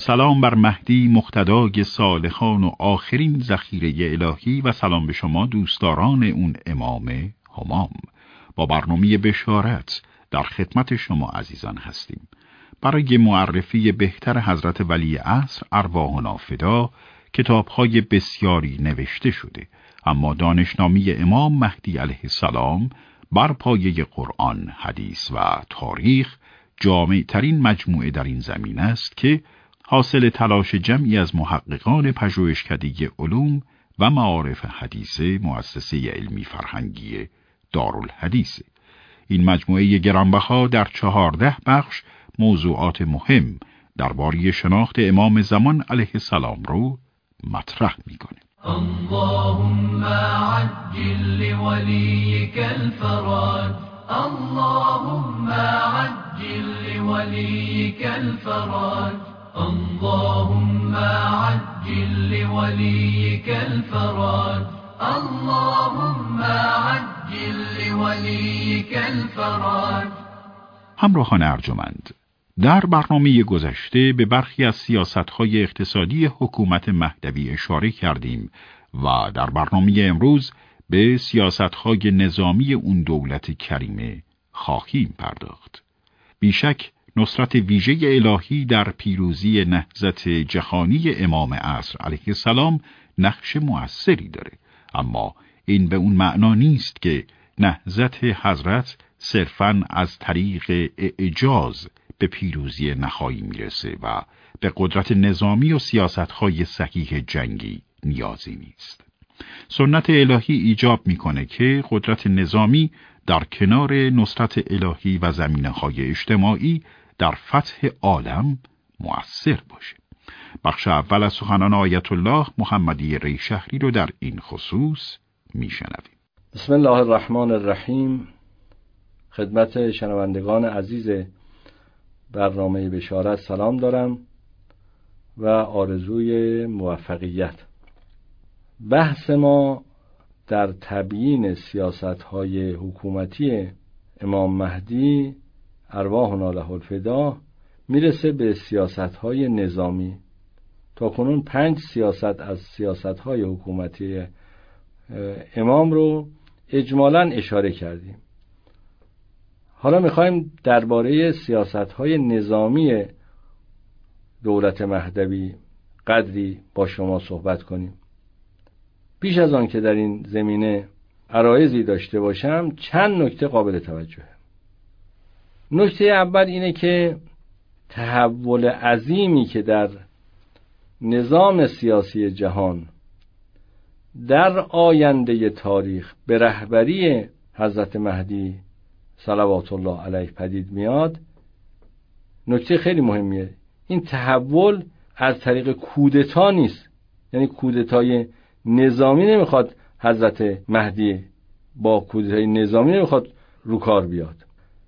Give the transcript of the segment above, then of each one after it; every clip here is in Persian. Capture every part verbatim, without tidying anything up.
سلام بر مهدی مقتدای صالحان و آخرین ذخیره الهی و سلام به شما دوستداران اون امام همام. با برنامه بشارت در خدمت شما عزیزان هستیم. برای معرفی بهتر حضرت ولی عصر ارواحنا فدا کتاب‌های بسیاری نوشته شده، اما دانشنامه امام مهدی علیه السلام بر پایه قرآن، حدیث و تاریخ جامع ترین مجموعه در این زمین است که حاصل تلاش جمعی از محققان پژوهشکده علوم و معارف حدیثه مؤسسه علمی فرهنگی دارالحدیث. این مجموعه گرانبها در چهارده بخش موضوعات مهم درباره شناخت امام زمان علیه السلام رو مطرح میکنه. اللهم عجل لوليك الفرج اللهم عجل لوليك الفرج اللهم عجل لوليك الفرج اللهم عجل لوليك الفرج. همراهان ارجمند، در برنامه گذشته به برخی از سیاست‌های اقتصادی حکومت مهدوی اشاره کردیم و در برنامه امروز به سیاست‌های نظامی اون دولت کریمه خواهیم پرداخت. بیشک نصرت ویژه الهی در پیروزی نهضت جهانی امام عصر علیه السلام نقش مؤثری داره، اما این به اون معنا نیست که نهضت حضرت صرفاً از طریق اعجاز به پیروزی نهایی میرسه و به قدرت نظامی و سیاست‌های صحیح جنگی نیازی نیست. سنت الهی ایجاب میکنه که قدرت نظامی در کنار نصرت الهی و زمینه‌های اجتماعی در فتح عالم مؤثر باشه. بخش اول از سخنان آیت الله محمدی ریشهری رو در این خصوص میشنویم. بسم الله الرحمن الرحیم. خدمت شنوندگان عزیز برنامه بشارت سلام دارم و آرزوی موفقیت. بحث ما در تبیین سیاست‌های حکومتی امام مهدی ارواحنا له الفدا میرسه به سیاست‌های نظامی. تا کنون پنج سیاست از سیاست‌های حکومتی امام رو اجمالاً اشاره کردیم. حالا میخوایم درباره سیاست‌های نظامی دولت مهدوی قدری با شما صحبت کنیم. پیش از آن که در این زمینه عرایضی داشته باشم، چند نکته قابل توجهه. نکته اول اینه که تحول عظیمی که در نظام سیاسی جهان در آینده تاریخ به رهبری حضرت مهدی صلوات الله علیه پدید میاد، نکته خیلی مهمیه. این تحول از طریق کودتا نیست، یعنی کودتای نظامی نمیخواد حضرت مهدی با کودتای نظامی نمیخواد رو کار بیاد،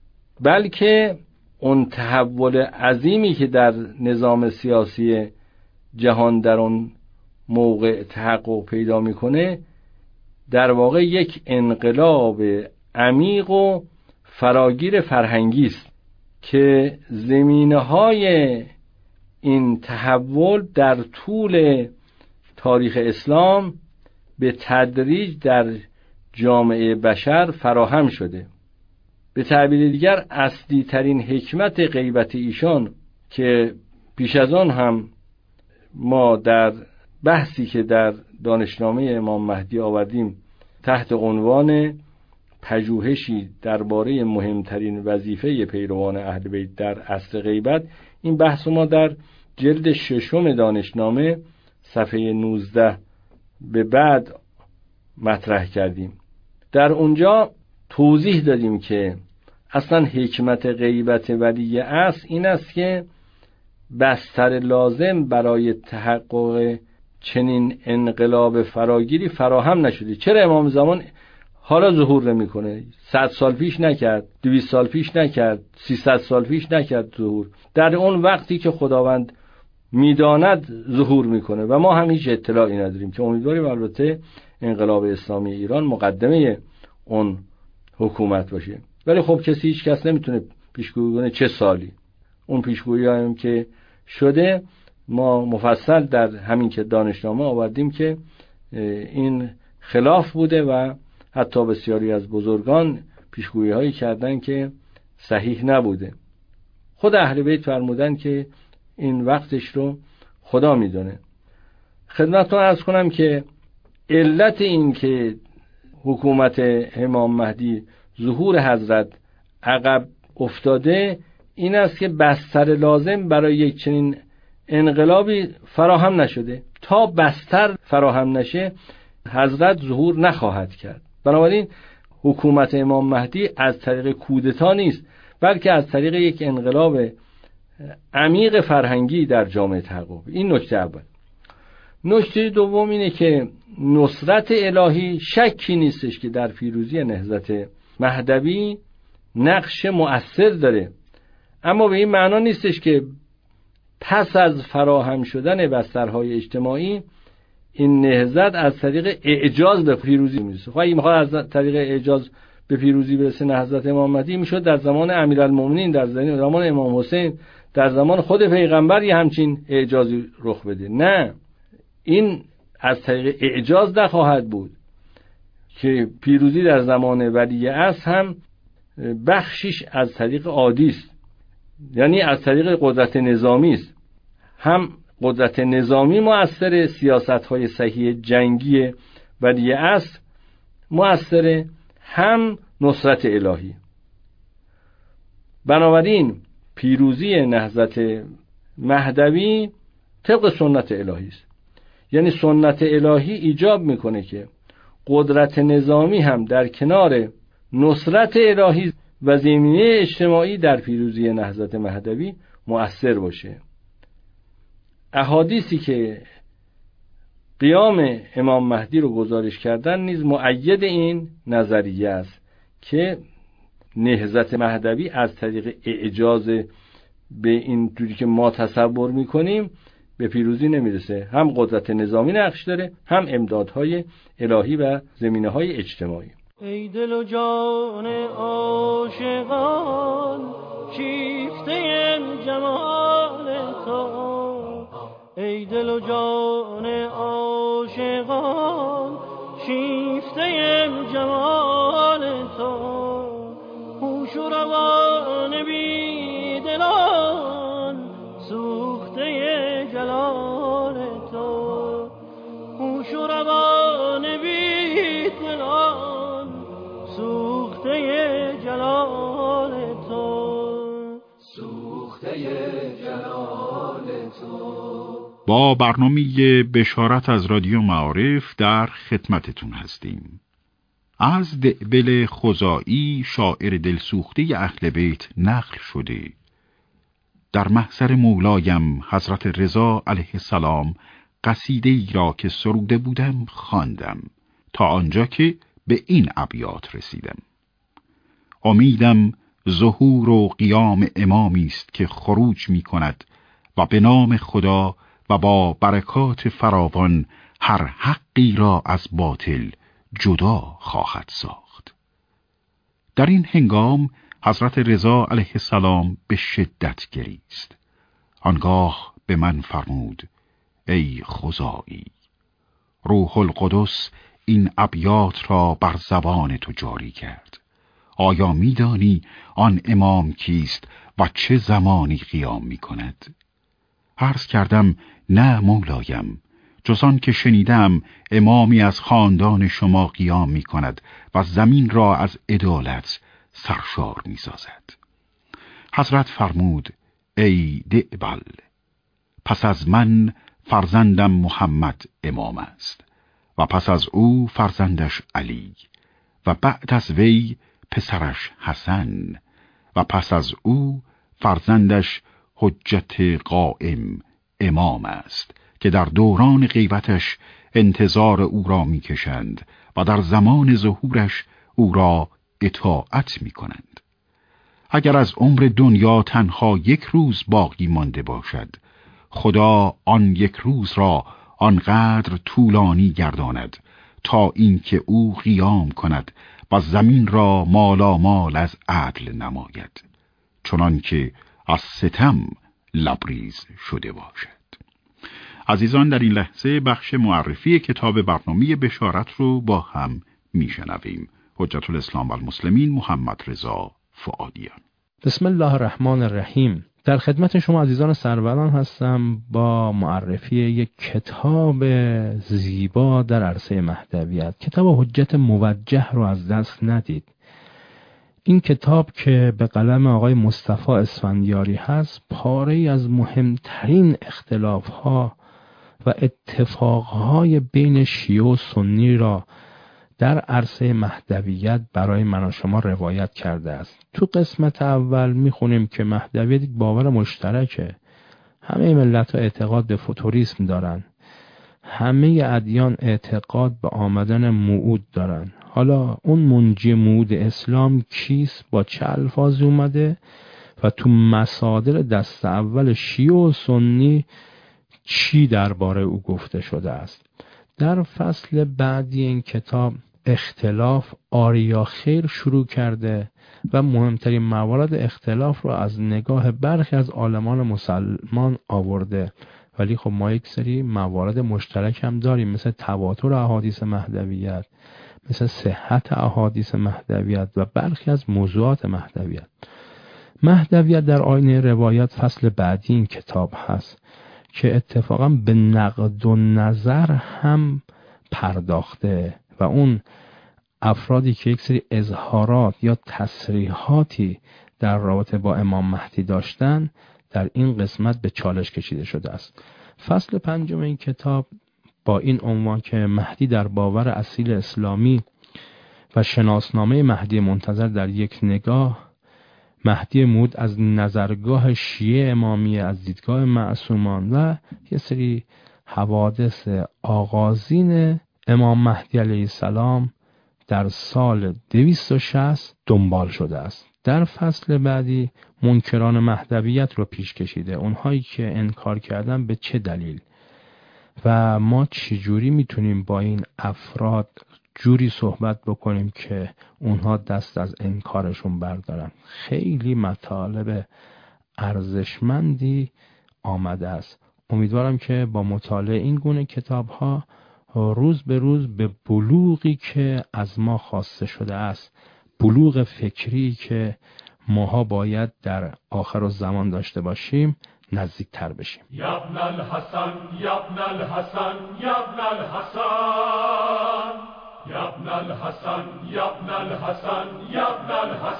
بلکه اون تحول عظیمی که در نظام سیاسی جهان در اون موقع تحقق پیدا میکنه در واقع یک انقلاب عمیق و فراگیر فرهنگی است که زمینه‌های این تحول در طول تاریخ اسلام به تدریج در جامعه بشر فراهم شده. به تعبیر دیگر اصلی ترین حکمت غیبت ایشان که پیش از آن هم ما در بحثی که در دانشنامه امام مهدی آوردیم تحت عنوان پژوهشی درباره مهمترین وظیفه پیروان اهل بیت در عصر غیبت، این بحث ما در جلد ششم دانشنامه صفحه نوزده به بعد مطرح کردیم. در اونجا توضیح دادیم که اصلا حکمت غیبت ولی عصر این است که بستر لازم برای تحقق چنین انقلاب فراگیری فراهم نشده. چرا امام زمان حالا ظهور نمیکنه؟ صد سال پیش نکرد، دویست سال پیش نکرد، سیصد سال پیش نکرد ظهور. در اون وقتی که خداوند میداند ظهور میکنه و ما هم هیچ اطلاعی نداریم که امیدواریم البته انقلاب اسلامی ایران مقدمه اون حکومت باشه. ولی خب کسی هیچ کس نمیتونه پیشگویی کنه چه سالی. اون پیشگویی هم که شده ما مفصل در همین که دانشنامه آوردیم که این خلاف بوده و حتی بسیاری از بزرگان پیشگویی هایی کردن که صحیح نبوده. خود اهل بیت فرمودن که این وقتش رو خدا میدونه. خدمتتون عرض کنم که علت این که حکومت امام مهدی ظهور حضرت عقب افتاده این است که بستر لازم برای یک چنین انقلابی فراهم نشده. تا بستر فراهم نشه حضرت ظهور نخواهد کرد. بنابراین حکومت امام مهدی از طریق کودتا نیست، بلکه از طریق یک انقلاب عمیق فرهنگی در جامعه تحقق. این نکته اول. نکته دوم اینه که نصرت الهی شکی نیستش که در پیروزی نهضت مهدوی نقش مؤثر داره، اما به این معنا نیستش که پس از فراهم شدن بسترهای اجتماعی این نهضت از طریق اعجاز به پیروزی میرسه. خب اگه میخواد از طریق اعجاز به پیروزی برسه نهضت امام مهدی، میشد در زمان امیرالمومنین، در زمان امام حسین، در زمان خود پیغمبر یه همچین اعجازی رخ بده. نه، این از طریق اعجاز نخواهد بود که پیروزی در زمان ولی عصر هم بخشش از طریق عادی است، یعنی از طریق قدرت نظامی است. هم قدرت نظامی مؤثر، سیاست‌های صحیح جنگی ولی عصر مؤثر، هم نصرت الهی. بنابراین پیروزی نهضت مهدوی طبق سنت الهی است. یعنی سنت الهی ایجاب میکنه که قدرت نظامی هم در کنار نصرت الهی و زمینه اجتماعی در پیروزی نهضت مهدوی مؤثر باشه. احادیثی که قیام امام مهدی رو گزارش کردن نیز مؤید این نظریه است که نهضت مهدوی از طریق اعجاز به این طوری که ما تصور میکنیم به پیروزی نمیرسه. هم قدرت نظامی نقش داره، هم امدادهای الهی و زمینه‌های اجتماعی. ای دل و جان عاشقان شیفته جمال تو، ای دل و جان عاشقان شیفته جمال تو، هوش و روان بی دلان سوخته جلال تو، هوش و روان بی دلان سوخته جلال تو، سوخته جلال تو. با برنامه بشارت از رادیو معارف در خدمتتون هستیم. از دعبل خزاعی، شاعر دلسوخته اهل بیت نقل شده: در محضر مولایم حضرت رضا علیه السلام قصیده ای را که سروده بودم خواندم تا آنجا که به این ابیات رسیدم: امیدم ظهور و قیام امامی است که خروج می کند و به نام خدا و با برکات فراوان هر حقی را از باطل جدا خواهد ساخت. در این هنگام حضرت رضا علیه السلام به شدت گریست. آنگاه به من فرمود: ای خزاعی، روح القدس این ابیات را بر زبان تو جاری کرد. آیا می‌دانی آن امام کیست و چه زمانی قیام می‌کند؟ عرض کردم: نه مولایم، جز آن که شنیدم امامی از خاندان شما قیام می‌کند و زمین را از عدالت سرشار می‌سازد. حضرت فرمود: ای دعبل، پس از من فرزندم محمد امام است و پس از او فرزندش علی و بعد از وی پسرش حسن و پس از او فرزندش حجت قائم امام است که در دوران غیبتش انتظار او را میکشند و در زمان ظهورش او را اطاعت میکنند. اگر از عمر دنیا تنها یک روز باقی مانده باشد، خدا آن یک روز را آنقدر طولانی گرداند تا اینکه او قیام کند و زمین را مالامال از عدل نماید، چنان که از ستم لبریز شده باشد. عزیزان، در این لحظه بخش معرفی کتاب برنامه بشارت رو با هم میشنویم. حجت الاسلام و المسلمین محمد رضا فؤادیان. بسم الله الرحمن الرحیم. در خدمت شما عزیزان سروران هستم با معرفی یک کتاب زیبا در عرصه مهدویت. کتاب حجت موجه رو از دست ندید. این کتاب که به قلم آقای مصطفی اسفندیاری هست، پاره‌ای از مهمترین اختلاف‌ها و اتفاقهای بین شیعه و سنی را در عرصه مهدویت برای من و شما روایت کرده است. تو قسمت اول میخونیم که مهدویت یک باور مشترکه. همه ملت‌ها اعتقاد به فوتوریسم دارن. همه ادیان اعتقاد به آمدن موعود دارن. حالا اون منجی موعود اسلام کیست، با چه الفاظی اومده و تو مصادر دست اول شیعه و سنی چی درباره او گفته شده است. در فصل بعدی این کتاب اختلاف آریا خیر شروع کرده و مهمترین موارد اختلاف رو از نگاه برخی از عالمان مسلمان آورده، ولی خب ما یک سری موارد مشترک هم داریم، مثل تواتر احادیث مهدویت، مثل صحت احادیث مهدویت و برخی از موضوعات مهدویت. مهدویت در آینه روایت فصل بعدی این کتاب هست که اتفاقا به نقد و نظر هم پرداخته و اون افرادی که یک سری اظهارات یا تصریحاتی در رابطه با امام مهدی داشتن در این قسمت به چالش کشیده شده است. فصل پنجم این کتاب با این عنوان که مهدی در باور اصیل اسلامی و شناسنامه مهدی منتظر در یک نگاه، مهدی موعود از نظرگاه شیعه امامیه، از دیدگاه معصومان و یه سری حوادث آغازین امام مهدی علیه السلام در سال دویست و شصت دنبال شده است. در فصل بعدی منکران مهدویت رو پیش کشیده، اونهایی که انکار کردن به چه دلیل و ما چجوری میتونیم با این افراد جوری صحبت بکنیم که اونها دست از انکارشون بردارن. خیلی مطالب ارزشمندی آمده است. امیدوارم که با مطالعه این گونه کتاب ها روز به روز به بلوغی که از ما خواسته شده است، بلوغ فکری که ماها باید در آخر الزمان داشته باشیم، نزدیک تر بشیم. یبن الحسن یبن الحسن یبن الحسن یبن الحسن یبن الحسن یبن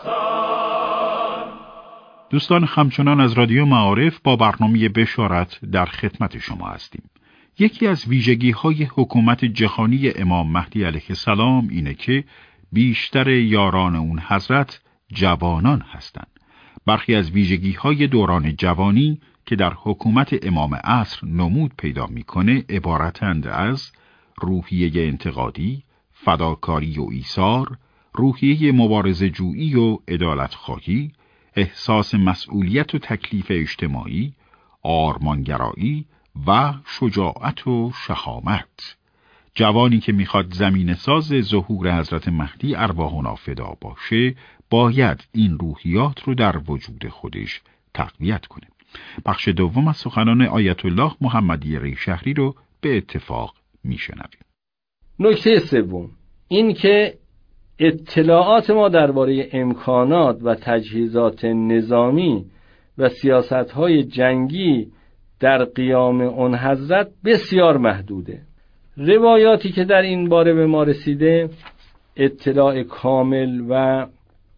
الحسن. دوستان، همچنان از رادیو معارف با برنامه بشارت در خدمت شما هستیم. یکی از ویژگی‌های حکومت جهانی امام مهدی علیه السلام اینه که بیشتر یاران اون حضرت جوانان هستند. برخی از ویژگی‌های دوران جوانی که در حکومت امام عصر نمود پیدا می‌کنه عبارتند از روحیه انتقادی، فداکاری و ایثار، روحیه مبارزه‌جویی و عدالت‌خواهی، احساس مسئولیت و تکلیف اجتماعی، آرمانگرایی و شجاعت و شهامت. جوانی که میخواد زمین ساز ظهور حضرت مهدی ارواحنا فدا باشه، باید این روحیات رو در وجود خودش تقویت کنه. بخش دوم از سخنان آیت الله محمدی ریشهری رو به اتفاق میشنویم. نکته سوم این که اطلاعات ما درباره امکانات و تجهیزات نظامی و سیاست‌های جنگی در قیام اون حضرت بسیار محدوده. روایاتی که در این باره به ما رسیده اطلاع کامل و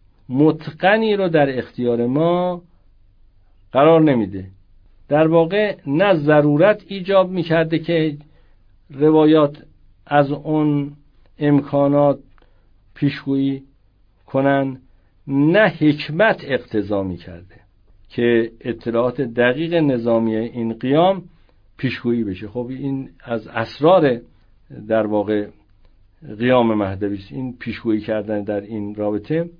متقنی رو در اختیار ما قرار نمیده. در واقع نه ضرورت ایجاب میکرده که روایات از اون امکانات پیشگویی کنن، نه حکمت اقتضا میکرده که اطلاعات دقیق نظامی این قیام پیشگویی بشه. خب این از اسرار در واقع قیام مهدوی است. این پیشگویی کردن در این رابطه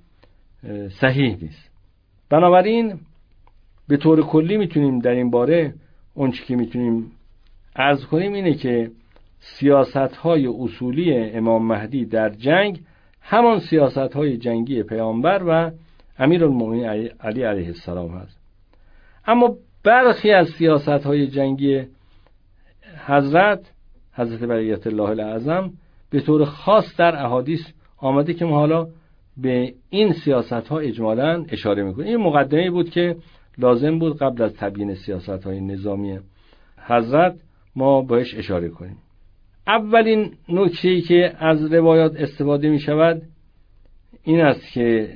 صحیح نیست. بنابراین به طور کلی میتونیم در این باره اون چی که میتونیم عرض کنیم اینه که سیاست‌های اصولی امام مهدی در جنگ همان سیاست‌های جنگی پیامبر و امیرالمومنین علی علیه السلام هست. اما برخی از سیاست‌های جنگی حضرت حضرت بقیت الله الاعظم به طور خاص در احادیث آمده که ما حالا به این سیاست ها اجمالاً اشاره میکنیم. این مقدمه بود که لازم بود قبل از تبیین سیاست های نظامی حضرت ما بهش اشاره کنیم. اولین نکته‌ای که از روایات استفاده می شود این است که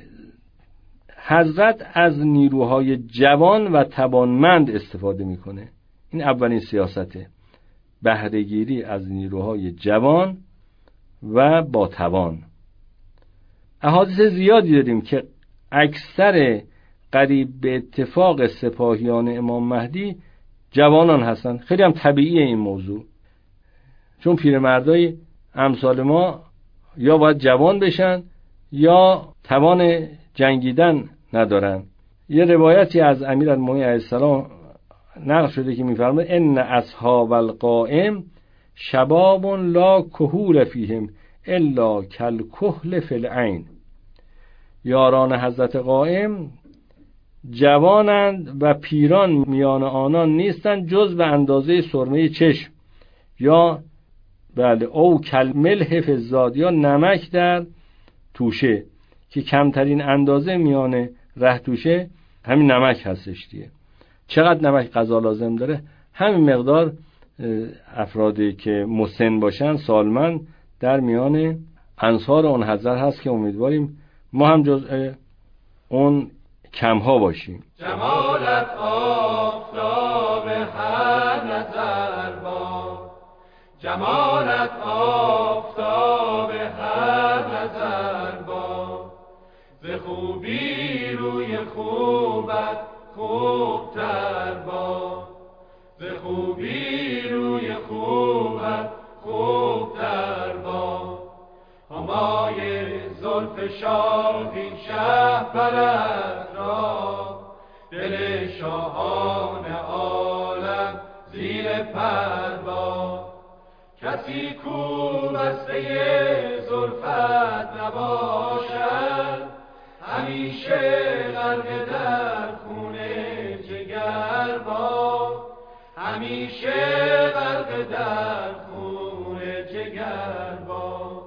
حضرت از نیروهای جوان و توانمند استفاده میکنه. این اولین سیاسته، بهره‌گیری از نیروهای جوان و با توان. احادیث زیادی داریم که اکثر قریب به اتفاق سپاهیان امام مهدی جوانان هستند. خیلی هم طبیعیه این موضوع، چون پیرمردای امثال ما یا باید جوان بشن یا توان جنگیدن ندارن. یه روایتی از امیرالمومنین علیه السلام نقل شده که می‌فرماید ان اصحاب القائم شباب لا کهول فیهم الا کالکحل فی العین. یاران حضرت قائم جوانند و پیران میان آنان نیستند جز به اندازه سرمه چشم، یا بله او کالملح فی الزاد، یا نمک در توشه، که کمترین اندازه میان ره توشه همین نمک هستش دیگه. چقدر نمک غذا لازم داره؟ همین مقدار افرادی که مسن باشن، سالمند، در میان انصار اون حضرت هست که امیدواریم ما هم جزء اون کمها باشیم. جمالت آفتاب هر نظر با، جمالت آفتاب هر نظر با، ز خوبی روی خوبت خوبتر با، ز خوبی روی خوبت خوبتر با، همای زلف شاهین شهپرت را، دل شاهان عالم زیر پر با، کسی کو بسته زلفت نباشد، همیشه غرق در خون جگر با، همیشه غرق در خون جگر با،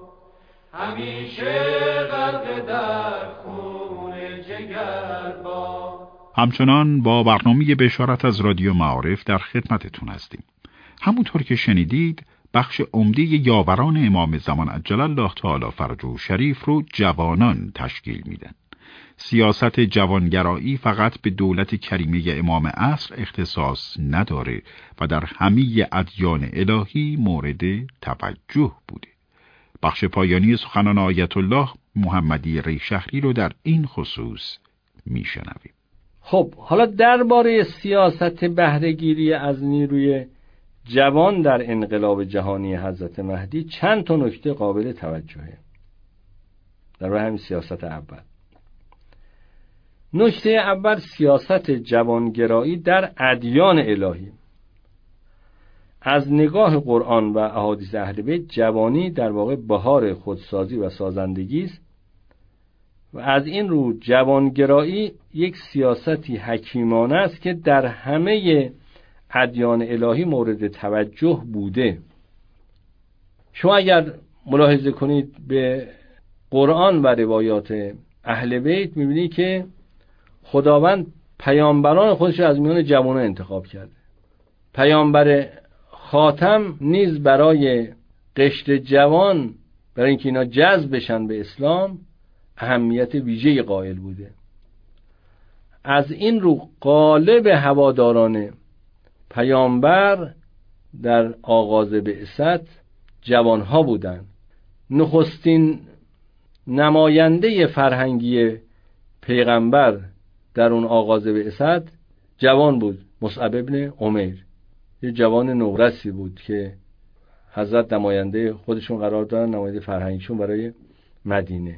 همیشه غرق در خون جگر با. همچنان با برنامه بشارت از رادیو معارف در خدمتتون هستیم. همونطور که شنیدید بخش عمده یاوران امام زمان عجل الله تعالی فرجه شریف رو جوانان تشکیل میدن. سیاست جوانگرایی فقط به دولت کریمه امام عصر اختصاص نداره و در همه ادیان الهی مورد توجه بوده. بخش پایانی سخنان آیت الله محمدی ریشهری رو در این خصوص میشنویم. خب حالا درباره سیاست بهره‌گیری از نیروی جوان در انقلاب جهانی حضرت مهدی چند تا نکته قابل توجهه در همین سیاست اول. نکته اول سیاست جوانگرایی در ادیان الهی. از نگاه قرآن و احادیث اهل بیت جوانی در واقع بهار خودسازی و سازندگی است و از این رو جوانگرایی یک سیاستی حکیمانه است که در همه ادیان الهی مورد توجه بوده. شما اگر ملاحظه کنید به قرآن و روایات اهل بیت می‌بینید که خداوند پیامبران خودش از میان جوانان انتخاب کرده. پیامبر خاتم نیز برای قشر جوان، برای اینکه اینا جذب بشن به اسلام، اهمیت ویژه‌ای قائل بوده. از این رو غالب هواداران پیامبر در آغاز بعثت جوانها بودند. نخستین نماینده فرهنگی پیغمبر در اون آغاز بعثت جوان بود، مصعب ابن عمیر. یه جوان نورسی بود که حضرت نماینده خودشون قرار دادن، نماینده فرهنگیشون برای مدینه.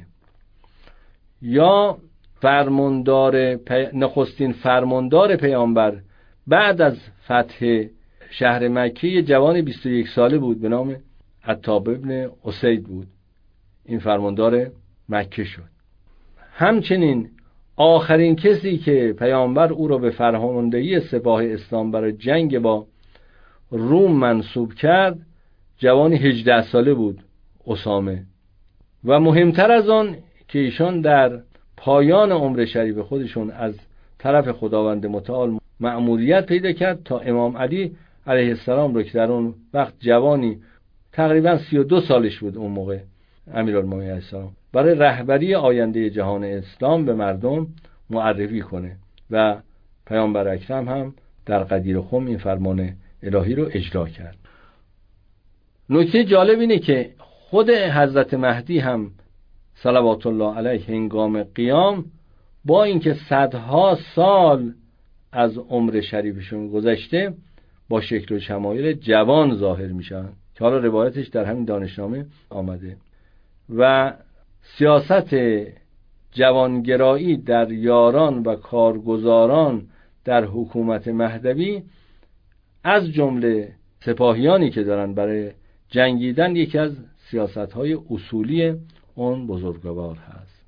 یا فرماندار پی... نخستین فرماندار پیامبر بعد از فتح شهر مکه یه جوان بیست و یک ساله بود به نام عتاب ابن اسید بود. این فرماندار مکه شد. همچنین آخرین کسی که پیامبر او را به فرماندهی سپاه اسلام برای جنگ با روم منصوب کرد جوانی هجده ساله بود اسامه. و مهمتر از آن که ایشان در پایان عمر شریف خودشون از طرف خداوند متعال مأموریت پیدا کرد تا امام علی علیه السلام رو که در اون وقت جوانی تقریبا سی و دو سالش بود اون موقع امیرالمومنین علیه السلام، برای رهبری آینده جهان اسلام به مردم معرفی کنه و پیامبر اکرم هم در غدیر خم این فرمان الهی رو اجرا کرد. نکته جالب اینه که خود حضرت مهدی هم صلوات الله علیه هنگام قیام با اینکه صدها سال از عمر شریفشون گذشته با شکل و شمایل جوان ظاهر میشن که حالا روایتش در همین دانشنامه آمده. و سیاست جوانگرایی در یاران و کارگزاران در حکومت مهدوی از جمله سپاهیانی که دارن برای جنگیدن یکی از سیاست‌های اصولی اون بزرگوار هست.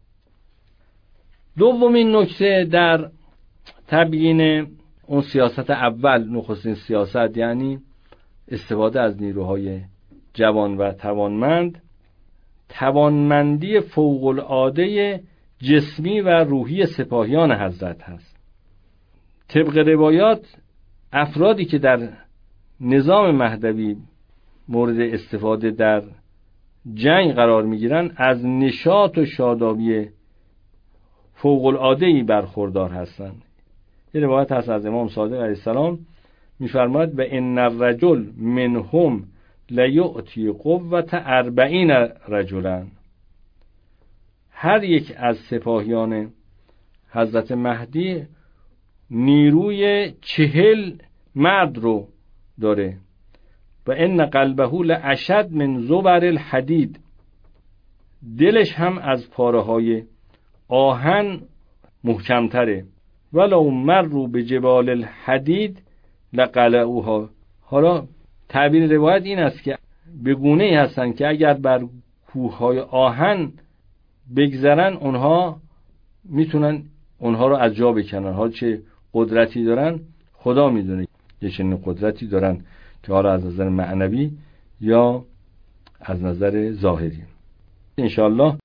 دومین نکته در تبیین اون سیاست اول، نخستین سیاست، یعنی استفاده از نیروهای جوان و توانمند، توانمندی فوق العاده جسمی و روحی سپاهیان حضرت هست. طبق روایات افرادی که در نظام مهدوی مورد استفاده در جنگ قرار میگیرن از نشاط و شادابی فوق العاده‌ای برخوردار هستند. یه روایت هست از امام صادق علیه السلام می‌فرماید و ان الرجل منهم لیؤتی قوة اربعین رجلا، هر یک از سپاهیان حضرت مهدی نیروی چهل مرد رو داره. و ان قلبه لاشد من زبر الحدید، دلش هم از پاره های آهن محکمتره. ولو مروا بجبال الحدید لقلعوها. حالا تعبیر روایت این است که به گونه‌ای هستن که اگر بر کوههای آهن بگذرن اونها میتونن اونها رو از جا بکنن. حالا چه قدرتی دارن خدا میدونه، یه چنین قدرتی دارن که حالا از نظر معنوی یا از نظر ظاهری. انشاءالله